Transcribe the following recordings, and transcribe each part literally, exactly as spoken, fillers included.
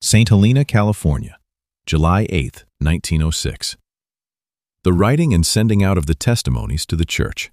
Saint Helena, California, July eighth, nineteen oh six. The writing and sending out of the testimonies to the church.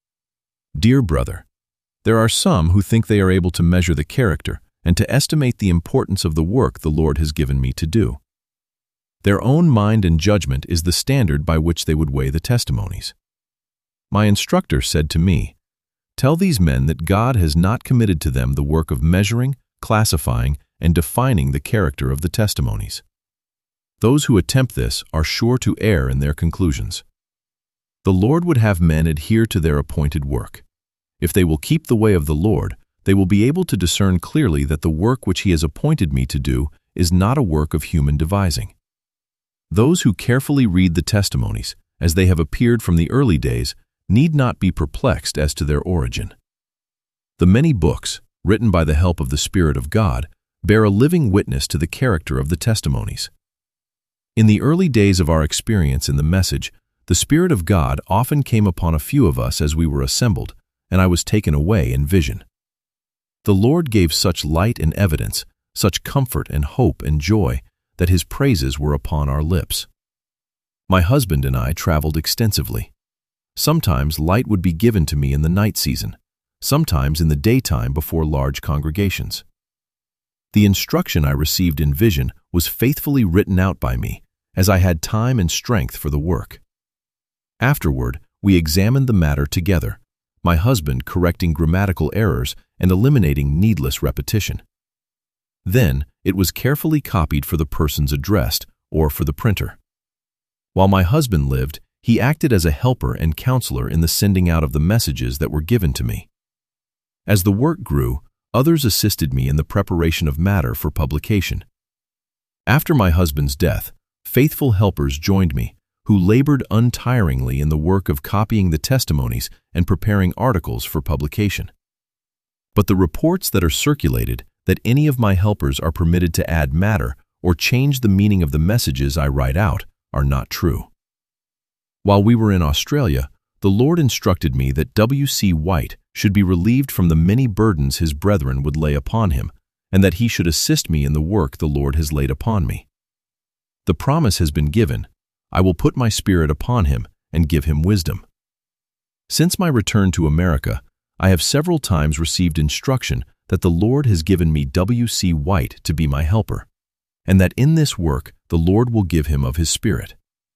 Dear brother, there are some who think they are able to measure the character and to estimate the importance of the work the Lord has given me to do. Their own mind and judgment is the standard by which they would weigh the testimonies. My instructor said to me, "Tell these men that God has not committed to them the work of measuring, classifying, and defining the character of the testimonies. Those who attempt this are sure to err in their conclusions. The Lord would have men adhere to their appointed work. If they will keep the way of the Lord, they will be able to discern clearly that the work which He has appointed me to do is not a work of human devising. Those who carefully read the testimonies, as they have appeared from the early days, need not be perplexed as to their origin. The many books, written by the help of the Spirit of God, bear a living witness to the character of the testimonies. In the early days of our experience in the message, the Spirit of God often came upon a few of us as we were assembled, and I was taken away in vision. The Lord gave such light and evidence, such comfort and hope and joy, that His praises were upon our lips. My husband and I traveled extensively. Sometimes light would be given to me in the night season, sometimes in the daytime before large congregations. The instruction I received in vision was faithfully written out by me, as I had time and strength for the work. Afterward, we examined the matter together, my husband correcting grammatical errors and eliminating needless repetition. Then, it was carefully copied for the persons addressed or for the printer. While my husband lived, he acted as a helper and counselor in the sending out of the messages that were given to me. As the work grew, others assisted me in the preparation of matter for publication. After my husband's death, faithful helpers joined me, who labored untiringly in the work of copying the testimonies and preparing articles for publication. But the reports that are circulated that any of my helpers are permitted to add matter or change the meaning of the messages I write out are not true. While we were in Australia, the Lord instructed me that W C White should be relieved from the many burdens his brethren would lay upon him, and that he should assist me in the work the Lord has laid upon me. The promise has been given, "I will put my Spirit upon him and give him wisdom." Since my return to America, I have several times received instruction that the Lord has given me W C White to be my helper, and that in this work the Lord will give him of His Spirit.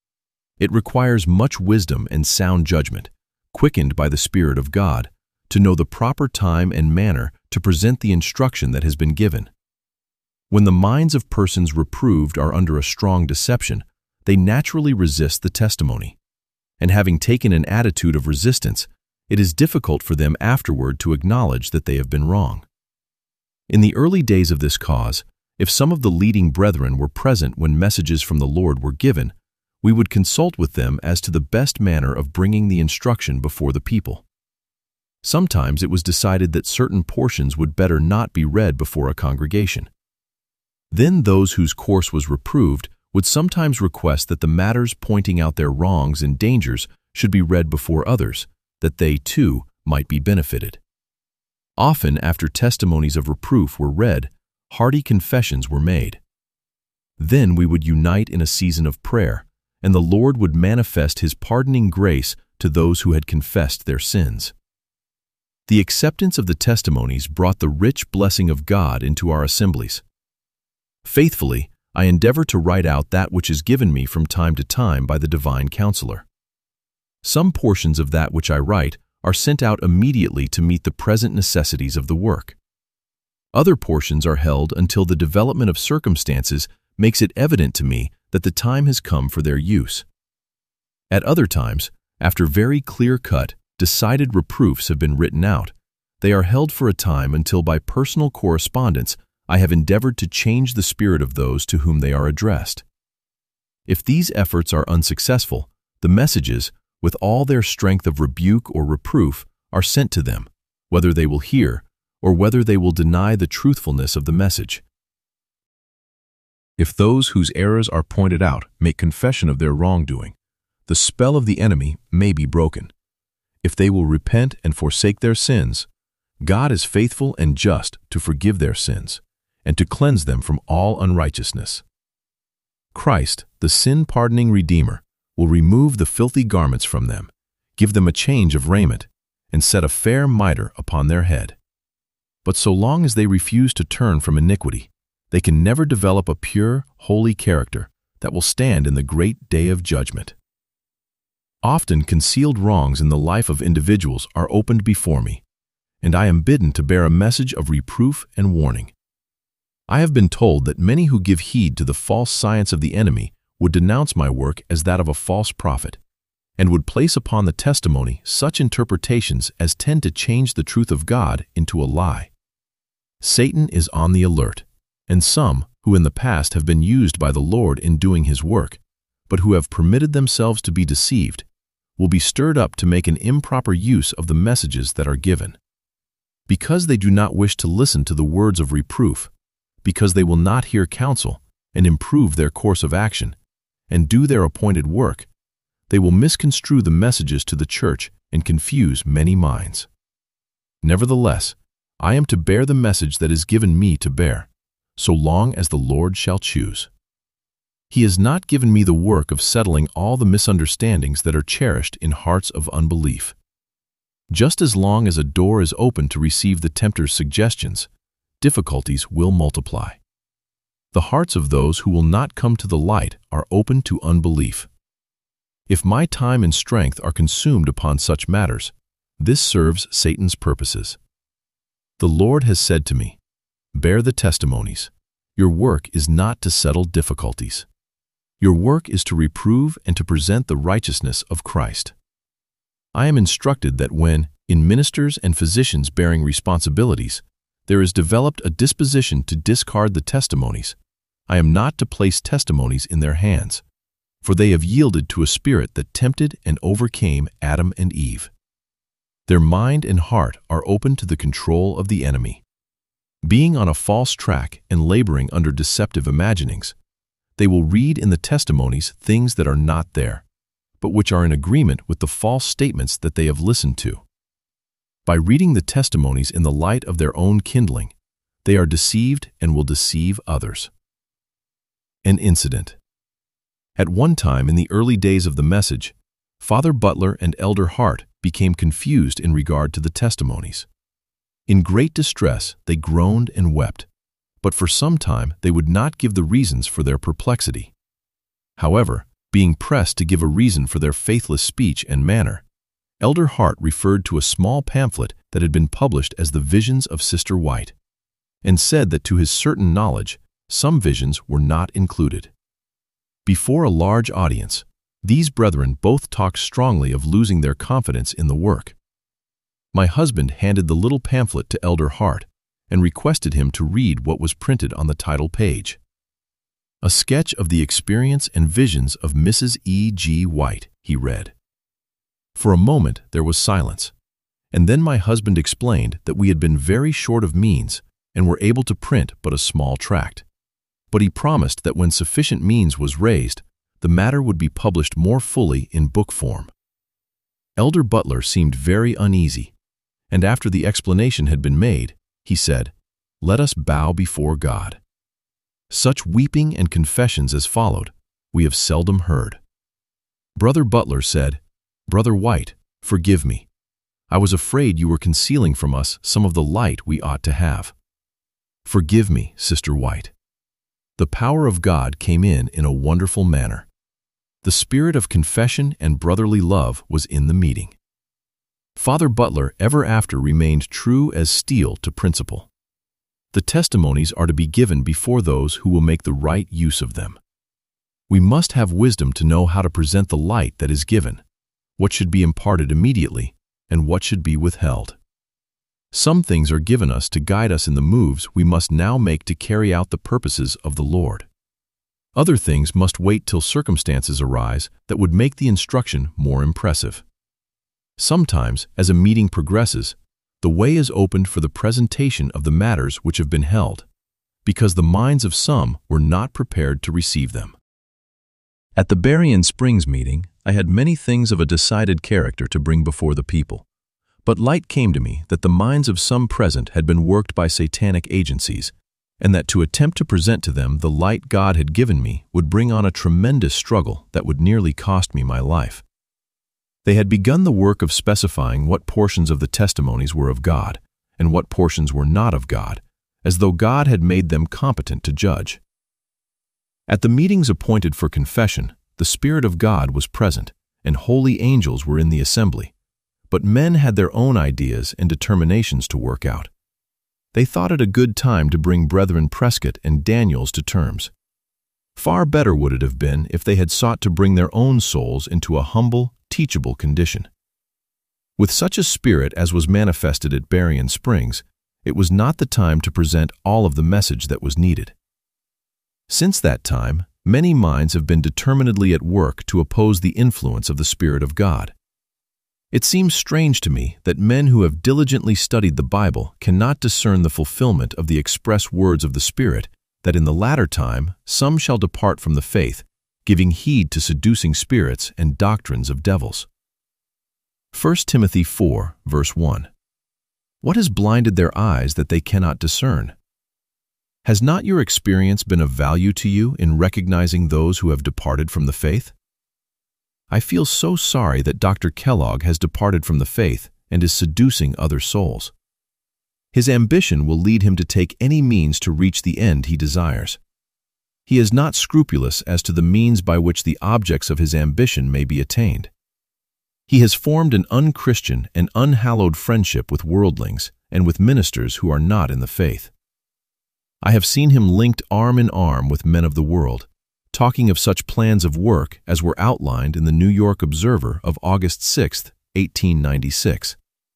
It requires much wisdom and sound judgment, quickened by the Spirit of God, to know the proper time and manner to present the instruction that has been given. When the minds of persons reproved are under a strong deception, they naturally resist the testimony, and having taken an attitude of resistance, it is difficult for them afterward to acknowledge that they have been wrong. In the early days of this cause, if some of the leading brethren were present when messages from the Lord were given, we would consult with them as to the best manner of bringing the instruction before the people. Sometimes it was decided that certain portions would better not be read before a congregation. Then those whose course was reproved would sometimes request that the matters pointing out their wrongs and dangers should be read before others, that they, too, might be benefited. Often, after testimonies of reproof were read, hearty confessions were made. Then we would unite in a season of prayer, and the Lord would manifest His pardoning grace to those who had confessed their sins. The acceptance of the testimonies brought the rich blessing of God into our assemblies. Faithfully, I endeavor to write out that which is given me from time to time by the divine counselor. Some portions of that which I write are sent out immediately to meet the present necessities of the work. Other portions are held until the development of circumstances makes it evident to me that the time has come for their use. At other times, after very clear-cut, decided reproofs have been written out, they are held for a time until by personal correspondence I have endeavored to change the spirit of those to whom they are addressed. If these efforts are unsuccessful, the messages, with all their strength of rebuke or reproof, are sent to them, whether they will hear or whether they will deny the truthfulness of the message. If those whose errors are pointed out make confession of their wrongdoing, the spell of the enemy may be broken. If they will repent and forsake their sins, God is faithful and just to forgive their sins, and to cleanse them from all unrighteousness. Christ, the sin-pardoning Redeemer, will remove the filthy garments from them, give them a change of raiment, and set a fair mitre upon their head. But so long as they refuse to turn from iniquity, they can never develop a pure, holy character that will stand in the great day of judgment. Often concealed wrongs in the life of individuals are opened before me, and I am bidden to bear a message of reproof and warning. I have been told that many who give heed to the false science of the enemy would denounce my work as that of a false prophet, and would place upon the testimony such interpretations as tend to change the truth of God into a lie. Satan is on the alert, and some, who in the past have been used by the Lord in doing his work, but who have permitted themselves to be deceived, will be stirred up to make an improper use of the messages that are given. Because they do not wish to listen to the words of reproof, because they will not hear counsel and improve their course of action, and do their appointed work, they will misconstrue the messages to the church and confuse many minds. Nevertheless, I am to bear the message that is given me to bear, so long as the Lord shall choose. He has not given me the work of settling all the misunderstandings that are cherished in hearts of unbelief. Just as long as a door is open to receive the tempter's suggestions, difficulties will multiply. The hearts of those who will not come to the light are open to unbelief. If my time and strength are consumed upon such matters, this serves Satan's purposes. The Lord has said to me, "Bear the testimonies. Your work is not to settle difficulties. Your work is to reprove and to present the righteousness of Christ." I am instructed that when, in ministers and physicians bearing responsibilities, there is developed a disposition to discard the testimonies, I am not to place testimonies in their hands, for they have yielded to a spirit that tempted and overcame Adam and Eve. Their mind and heart are open to the control of the enemy. Being on a false track and laboring under deceptive imaginings, they will read in the testimonies things that are not there, but which are in agreement with the false statements that they have listened to. By reading the testimonies in the light of their own kindling, they are deceived and will deceive others. An incident. At one time in the early days of the message, Father Butler and Elder Hart became confused in regard to the testimonies. In great distress, they groaned and wept, but for some time they would not give the reasons for their perplexity. However, being pressed to give a reason for their faithless speech and manner, Elder Hart referred to a small pamphlet that had been published as the Visions of Sister White, and said that to his certain knowledge, some visions were not included. Before a large audience, these brethren both talked strongly of losing their confidence in the work. My husband handed the little pamphlet to Elder Hart and requested him to read what was printed on the title page. A sketch of the experience and visions of Missus E G White, he read. For a moment there was silence, and then my husband explained that we had been very short of means and were able to print but a small tract. But he promised that when sufficient means was raised, the matter would be published more fully in book form. Elder Butler seemed very uneasy, and after the explanation had been made, he said, "Let us bow before God." Such weeping and confessions as followed, we have seldom heard. Brother Butler said, "Brother White, forgive me. I was afraid you were concealing from us some of the light we ought to have. Forgive me, Sister White." The power of God came in in a wonderful manner. The spirit of confession and brotherly love was in the meeting. Father Butler ever after remained true as steel to principle. The testimonies are to be given before those who will make the right use of them. We must have wisdom to know how to present the light that is given, what should be imparted immediately, and what should be withheld. Some things are given us to guide us in the moves we must now make to carry out the purposes of the Lord. Other things must wait till circumstances arise that would make the instruction more impressive. Sometimes, as a meeting progresses, the way is opened for the presentation of the matters which have been held, because the minds of some were not prepared to receive them. At the Berrien Springs meeting, I had many things of a decided character to bring before the people, but light came to me that the minds of some present had been worked by satanic agencies, and that to attempt to present to them the light God had given me would bring on a tremendous struggle that would nearly cost me my life. They had begun the work of specifying what portions of the testimonies were of God and what portions were not of God, as though God had made them competent to judge. At the meetings appointed for confession, the Spirit of God was present, and holy angels were in the assembly, but men had their own ideas and determinations to work out. They thought it a good time to bring Brethren Prescott and Daniels to terms. Far better would it have been if they had sought to bring their own souls into a humble, teachable condition. With such a spirit as was manifested at Berrien Springs, it was not the time to present all of the message that was needed. Since that time, many minds have been determinedly at work to oppose the influence of the Spirit of God. It seems strange to me that men who have diligently studied the Bible cannot discern the fulfillment of the express words of the Spirit, that in the latter time some shall depart from the faith, giving heed to seducing spirits and doctrines of devils. First Timothy four, verse one. What has blinded their eyes that they cannot discern? Has not your experience been of value to you in recognizing those who have departed from the faith? I feel so sorry that Doctor Kellogg has departed from the faith and is seducing other souls. His ambition will lead him to take any means to reach the end he desires. He is not scrupulous as to the means by which the objects of his ambition may be attained. He has formed an unchristian and unhallowed friendship with worldlings and with ministers who are not in the faith. I have seen him linked arm in arm with men of the world, talking of such plans of work as were outlined in the New York Observer of August sixth, eighteen ninety-six.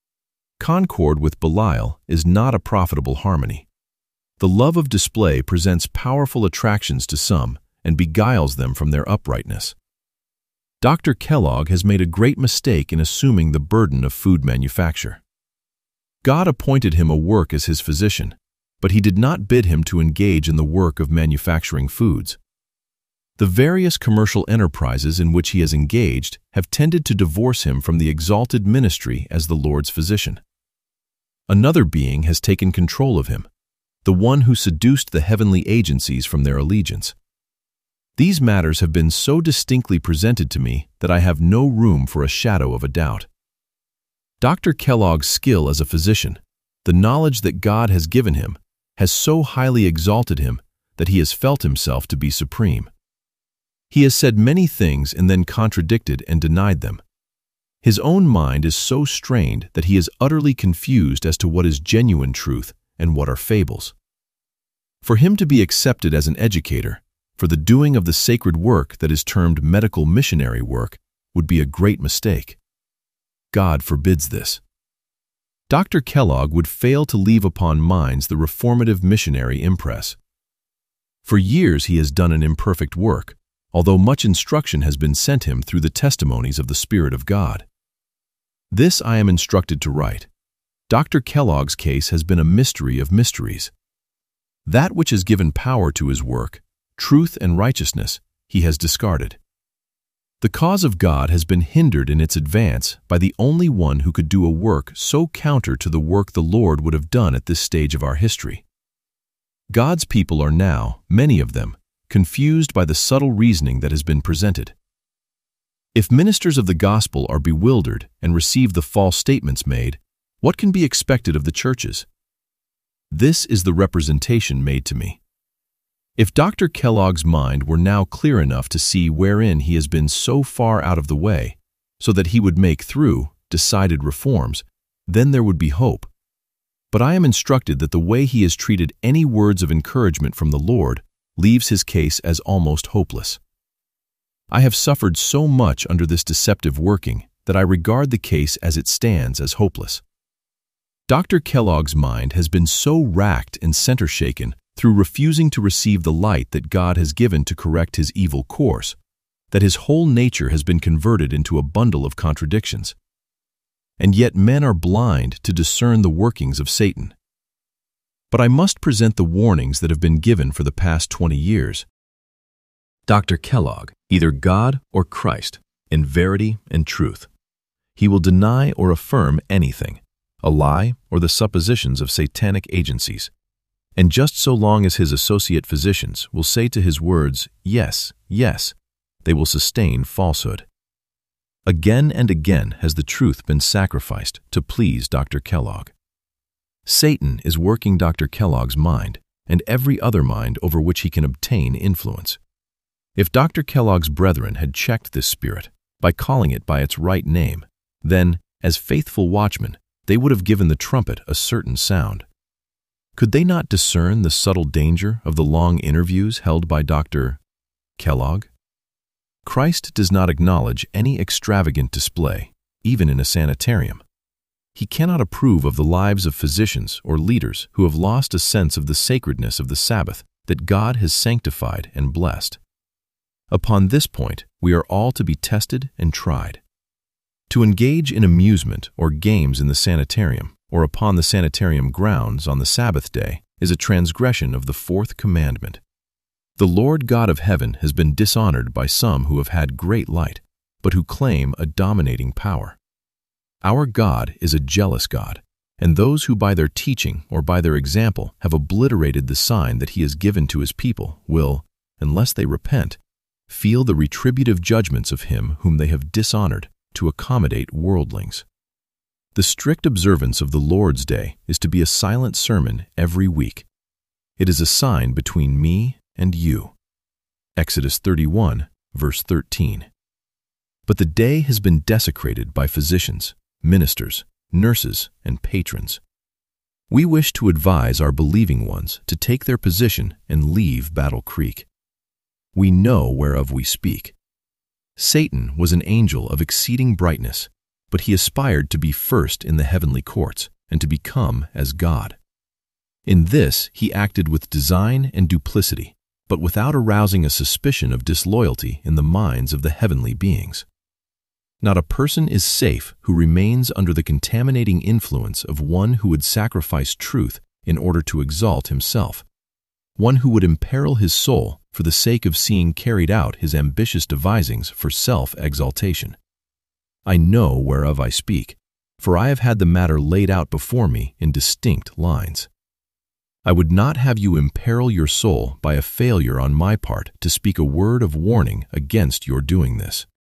Concord with Belial is not a profitable harmony. The love of display presents powerful attractions to some and beguiles them from their uprightness. Doctor Kellogg has made a great mistake in assuming the burden of food manufacture. God appointed him a work as his physician, but he did not bid him to engage in the work of manufacturing foods. The various commercial enterprises in which he has engaged have tended to divorce him from the exalted ministry as the Lord's physician. Another being has taken control of him, the one who seduced the heavenly agencies from their allegiance. These matters have been so distinctly presented to me that I have no room for a shadow of a doubt. Doctor Kellogg's skill as a physician, the knowledge that God has given him, has so highly exalted him that he has felt himself to be supreme. He has said many things and then contradicted and denied them. His own mind is so strained that he is utterly confused as to what is genuine truth and what are fables. For him to be accepted as an educator, for the doing of the sacred work that is termed medical missionary work, would be a great mistake. God forbids this. Doctor Kellogg would fail to leave upon minds the reformative missionary impress. For years he has done an imperfect work, although much instruction has been sent him through the testimonies of the Spirit of God. This I am instructed to write. Doctor Kellogg's case has been a mystery of mysteries. That which has given power to his work, truth and righteousness, he has discarded. The cause of God has been hindered in its advance by the only one who could do a work so counter to the work the Lord would have done at this stage of our history. God's people are now, many of them, confused by the subtle reasoning that has been presented. If ministers of the gospel are bewildered and receive the false statements made, what can be expected of the churches? This is the representation made to me. If Doctor Kellogg's mind were now clear enough to see wherein he has been so far out of the way, so that he would make through decided reforms, then there would be hope. But I am instructed that the way he has treated any words of encouragement from the Lord leaves his case as almost hopeless. I have suffered so much under this deceptive working that I regard the case as it stands as hopeless. Doctor Kellogg's mind has been so racked and center-shaken through refusing to receive the light that God has given to correct his evil course, that his whole nature has been converted into a bundle of contradictions. And yet men are blind to discern the workings of Satan. But I must present the warnings that have been given for the past twenty years. Doctor Kellogg, either God or Christ, in verity and truth. He will deny or affirm anything, a lie or the suppositions of satanic agencies. And just so long as his associate physicians will say to his words, yes, yes, they will sustain falsehood. Again and again has the truth been sacrificed to please Doctor Kellogg. Satan is working Doctor Kellogg's mind and every other mind over which he can obtain influence. If Doctor Kellogg's brethren had checked this spirit by calling it by its right name, then, as faithful watchmen, they would have given the trumpet a certain sound. Could they not discern the subtle danger of the long interviews held by Doctor Kellogg? Christ does not acknowledge any extravagant display, even in a sanitarium. He cannot approve of the lives of physicians or leaders who have lost a sense of the sacredness of the Sabbath that God has sanctified and blessed. Upon this point, we are all to be tested and tried. To engage in amusement or games in the sanitarium or upon the sanitarium grounds on the Sabbath day is a transgression of the fourth commandment. The Lord God of heaven has been dishonored by some who have had great light, but who claim a dominating power. Our God is a jealous God, and those who by their teaching or by their example have obliterated the sign that he has given to his people will, unless they repent, feel the retributive judgments of him whom they have dishonored to accommodate worldlings. The strict observance of the Lord's Day is to be a silent sermon every week. It is a sign between me and you. Exodus thirty-one, verse thirteen. But the day has been desecrated by physicians, ministers, nurses, and patrons. We wish to advise our believing ones to take their position and leave Battle Creek. We know whereof we speak. Satan was an angel of exceeding brightness, but he aspired to be first in the heavenly courts and to become as God. In this he acted with design and duplicity, but without arousing a suspicion of disloyalty in the minds of the heavenly beings. Not a person is safe who remains under the contaminating influence of one who would sacrifice truth in order to exalt himself, one who would imperil his soul for the sake of seeing carried out his ambitious devisings for self-exaltation. I know whereof I speak, for I have had the matter laid out before me in distinct lines. I would not have you imperil your soul by a failure on my part to speak a word of warning against your doing this.